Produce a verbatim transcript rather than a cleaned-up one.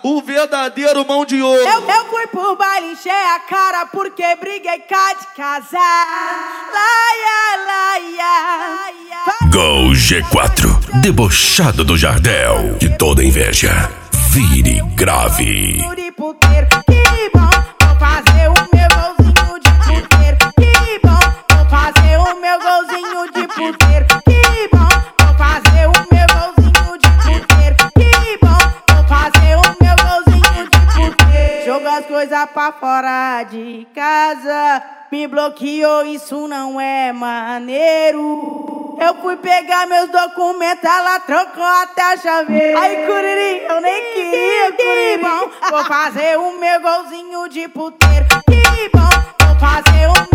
o verdadeiro mão de ouro. Eu, eu fui pro baile, encher a cara porque briguei cá de casar. Laia, laia, laia. Gol G quatro, debochado do Jardel, que toda inveja vire grave. De puteiro, que bom, vou fazer o meu golzinho de puteiro. Que bom, vou fazer o meu golzinho de puteiro. Que bom, vou fazer o meu golzinho de puteiro. Que bom, vou fazer o meu golzinho de puteiro. Jogou as coisas pra fora de casa, me bloqueou, isso não é maneiro. Eu fui pegar meus documentos, ela trocou até a chaveira. Ai, Curiri, eu nem queria, que bom, vou fazer o meu golzinho de puteiro. Que bom, vou fazer o meu